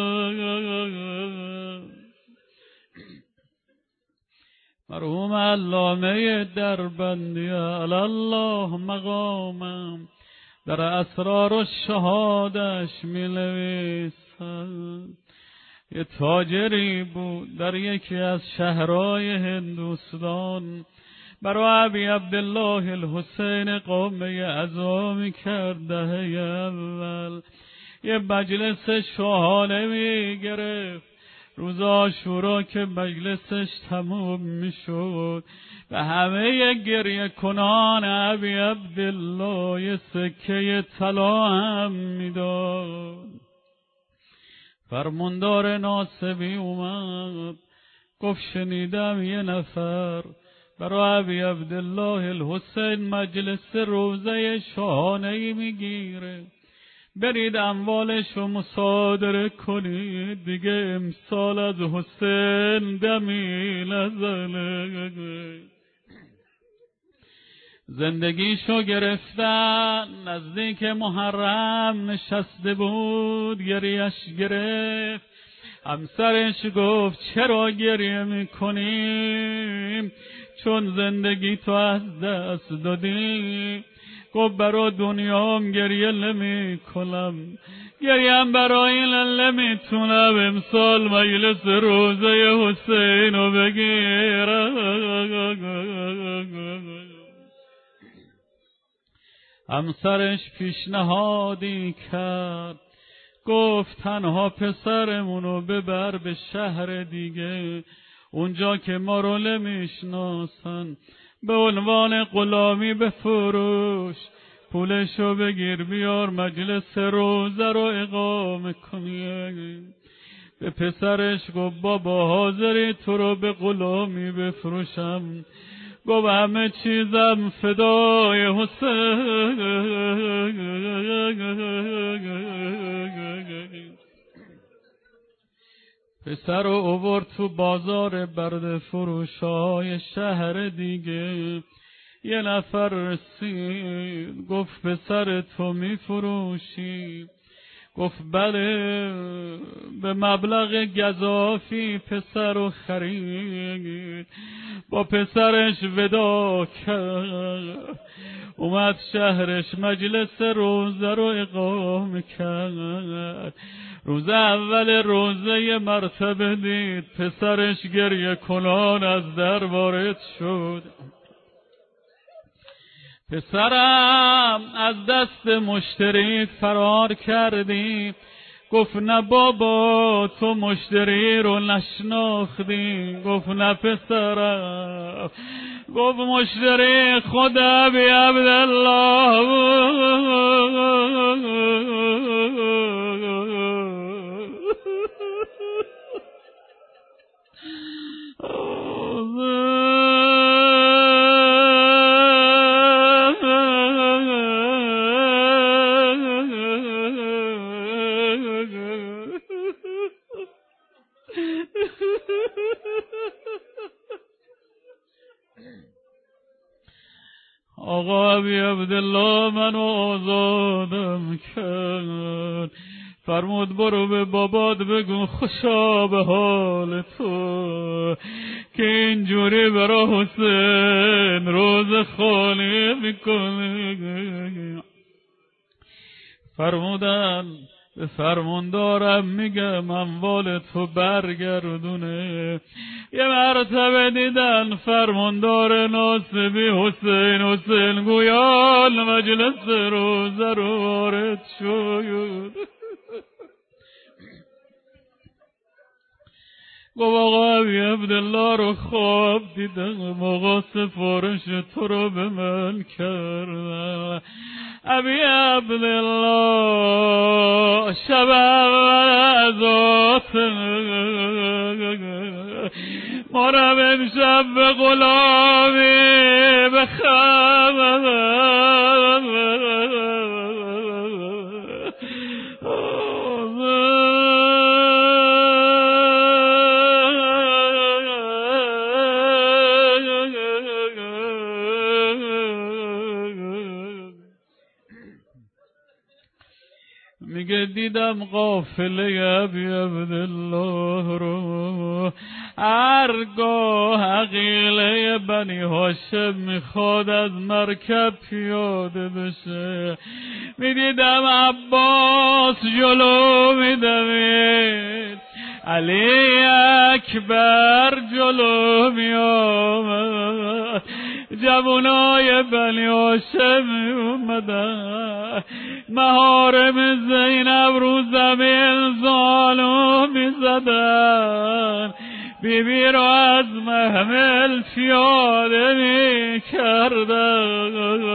مرحوم علامه دربندی الله مقامم در اسرار و شهادش می نویسد. یه تاجری بود در یکی از شهرهای هندوستان، برای ابی عبدالله الحسین قومه عزا می کرد. دهه اول یه مجلس شاهانه می گرفت. روز عاشورا که مجلسش تموم می شد و همه گریه کنان ابی عبدالله یه سکه طلا هم میداد. فرماندار ناصبی اومد گفت شنیدم یه نفر برای ابی عبدالله الحسین مجلس روزه شاهانه‌ای میگیره. برید اموالشو مصادره کنید، دیگه امسال از حسین دمی نزنه. زندگیشو گرفتن، نزدیک محرم نشسته بود، گریش گرفت. همسرش گفت چرا گریه میکنیم؟ چون زندگی تو از دست دادی. گفت برا دنیام گریه نمی کنم، گریم برای این نمیتونم امسال مجلس روزه حسین رو بگیرم. همسرش پیشنهادی کرد، گفت تنها پسرمونو ببر به شهر دیگه، اونجا که ما رو نمیشناسن، به عنوان غلامی بفروش، پولشو بگیر بیار مجلس روزه رو اقامه کنی. به پسرش گفت بابا حاضری تو رو به غلامی بفروشم؟ گفت همه چیزم فدای حسین. پسر رو آورد تو بازار برده فروشای شهر دیگه. یه نفر رسید گفت پسر تو می فروشی؟ گفت بله. به مبلغ گزافی پسر رو خرید، با پسرش ودا کرد، اومد شهرش مجلس روزه رو اقامه کرد. روز اول روزه یه مرتبه دید پسرش گریه کنان از در وارد شد. پسرم از دست مشتری فرار کردی. گفت نه بابا تو مشتری رو نشناختی. گفت نه پسرم. گفت مشتری خود ابی عبدالله. آقا ابی عبدالله منو آزادم کرد، فرمود برو به بابات بگو خوشا به حال تو که اینجوری برا حسین روز خالی میکنه. فرمودن به فرماندارم میگم اموال تو برگردونه. یه مرتبه دیدن فرماندار ناصبی حسین حسین گویان مجلس روزه رو وارد شد. گفت آقا ابی عبدالله رو خواب دیدم، آقا سفارش تو رو به من کردم. ابی عبدالله شب اول ازات ما رو امشب به غلامی بخبر. میگه دیدم قافله ابی عبدالله رو هرگاه عقیله بنی هاشم میخواد از مرکب پیاده بشه، میدیدم عباس جلو میدوید، علی اکبر جلو میآمد، جوانای بنی هاشم اومدن، محارم زینب رو زمین زانو میزدن، بی بی رو از محمل پیاده می کردن.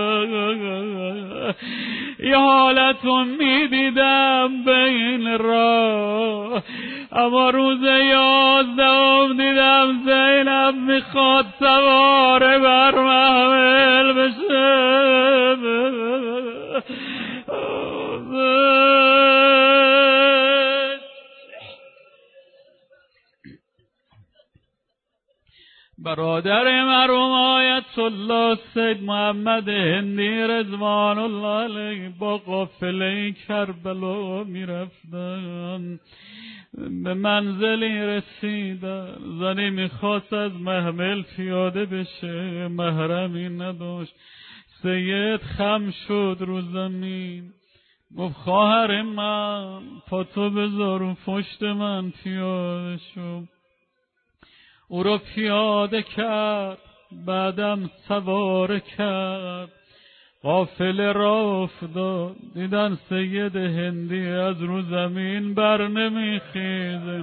یه حالتون می دیدم بین راه، اما روز یازدهم دیدم زینب میخواد سوار بر محمل بشه. برادر مرحوم آیت الله سید محمد هندی رضوان الله علیه با قافله کربلا می رفتن، به منزلی رسیدن. زنی میخواست از محمل پیاده بشه، محرمی نداشت. سید خم شد رو زمین، گفت خواهر من پاتو بذار و پشت من پیاده شو. او رو پیاده کرد، بعدم سواره کرد. قافله راه افتاد، دیدن سید هندی از رو زمین بر نمیخیزه.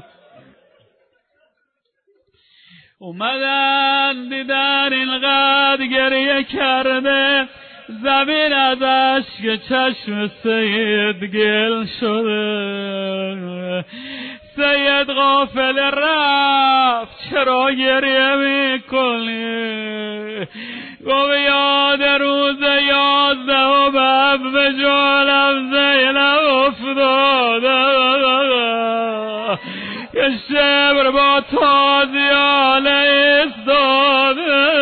اومدن دیدن اینقدر گریه کرده، زمین از اشک چشم سید گل شده. سید قافله رفت، چرا گریه میکنی؟ گفت یاد روز یازده و بب به جانم زینب افتاده که شبر با تازیانه ایستاده.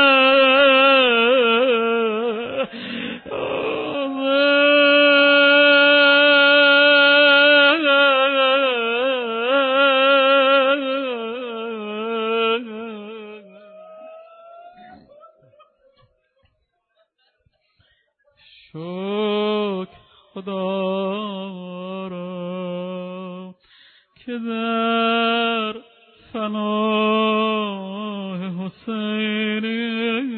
شکر خدا را که در فنای حسینی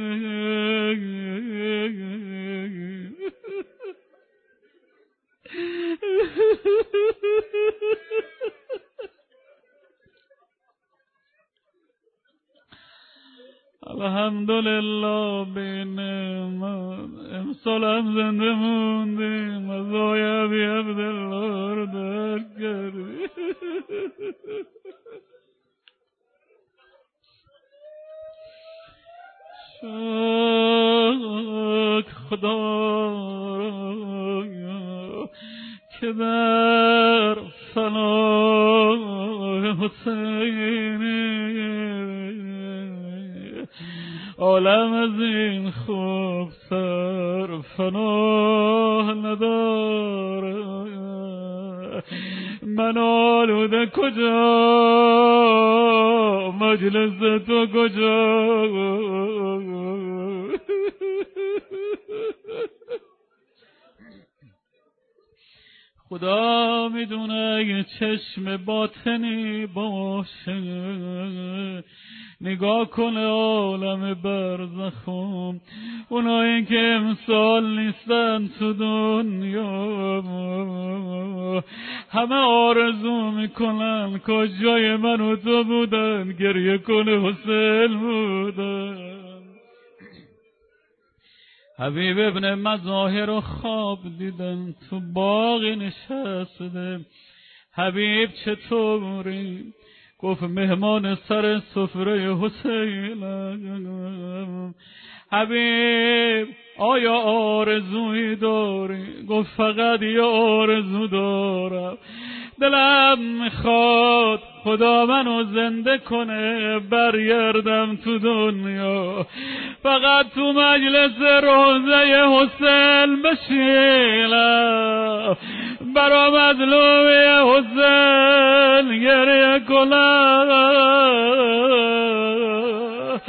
الحمدلله به نعمت امسال هم زنده موندیم، از آیا بی عبدالله رو درک کردیم. شکر خدا را که در فنای حسینی عالم از این خوب سر فنا نداره. من آلوده کجا، مجلس تو کجا؟ خدا میدونه اگه چشم باطنی باشه، نگاه کنه عالم برزخم، اونایی که امسال نیستن تو دنیا، همه آرزو میکنن کاش جای من و تو بودن، گریه کنه حسین بودن. حبیب ابن مظاهر رو خواب دیدن، تو باغی نشسته. حبیب چطوری؟ گفت مهمان سر سفره حسینم. حبیب آیا آرزویی داری؟ گفت فقط یه آرزو دارم، دلم میخواد خدا منو زنده کنه، برگردم تو دنیا، فقط تو مجلس روضه حسین بشینم، برا مظلومی حسین گریه کنم.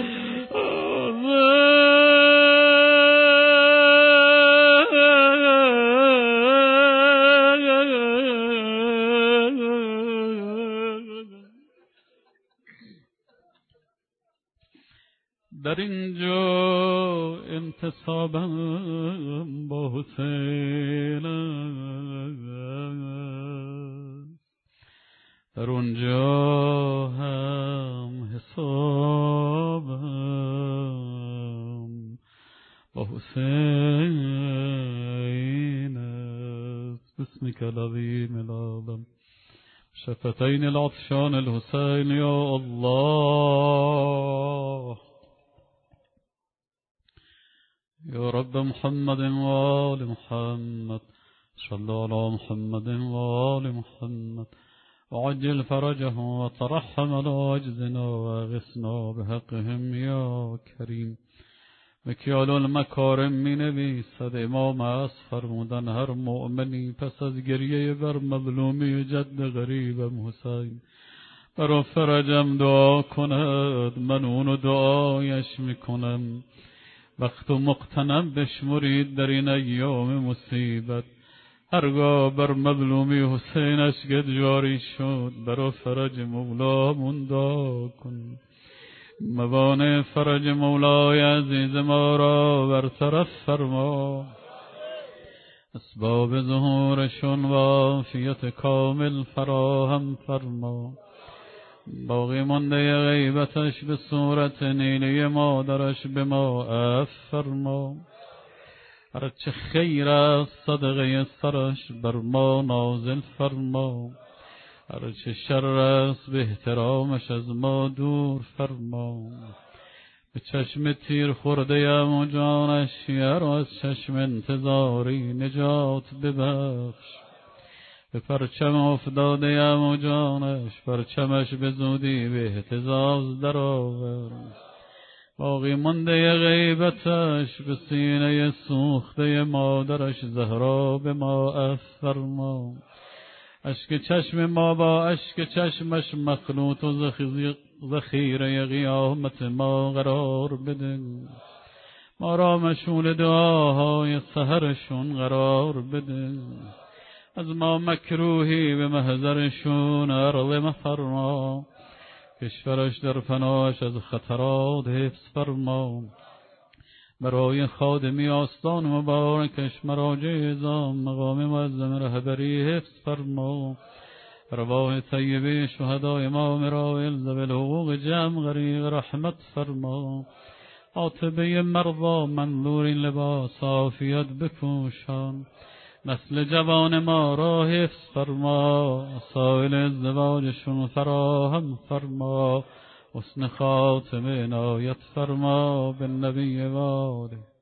در اینجا انتصابم با حسین است، در اونجا هم حسابم با حسین است. بسمك العظیم العظم شفتین العطشان الحسین یا الله. يا رب محمد وآل محمد صلى على محمد وآل محمد وعجل فرجهم وترحم على عجزنا واغثنا بحقهم یا کریم. مکیال المکارم می نویسد امام از فرمودن هر مؤمنی پس از گریه بر مظلومی جد غریبم حسین برا فرجم دعا کند، من اونو دعایش میکنم. وقت و مقتنم بشمرید در این ایام مصیبت، هرگاه بر مظلومی حسینش گد جاری شد برا فرج مولامون دعا کن. موانع فرج مولای عزیز ما را برطرف فرما، اسباب ظهورشون و عافیت کامل فراهم فرما. باقی مانده غیبتش به صورت نیلی مادرش به ما عفو فرما. هرچه خیر است صدقه سرش بر ما نازل فرما، هرچه شر است به احترامش از ما دور فرما. به چشم تیر خورده ام و جانش یار از چشم انتظاری نجات ببخش. به پرچم افتاده ام و جانش پرچمش به زودی به اهتزاز در آور. باقی مانده غیبتش به سینه سوخته مادرش زهرا به ما عفو فرما. اشک چشم ما با اشک چشمش مخلوط و ذخیره قیامت ما قرار بده. ما را مشمول دعاهای سحرشون قرار بده. از ما مکروهی به محضرشون عرض مفرما. کشورش در پناهش از خطرات حفظ فرما. برای خادمی آستان مبارکش مراجع ازام مقام معظم رهبری حفظ فرما. ارواح طیبه شهدای امام را الزم الحقوق جمع غریق رحمت فرما. عاطبه مرضا منظور این لباس عافیت بپوشان. نسل جوان ما را حفظ فرما. سائل ازدواجشون فراهم فرما. حسن خاتمه عنایت فرما. بالنبی و آله.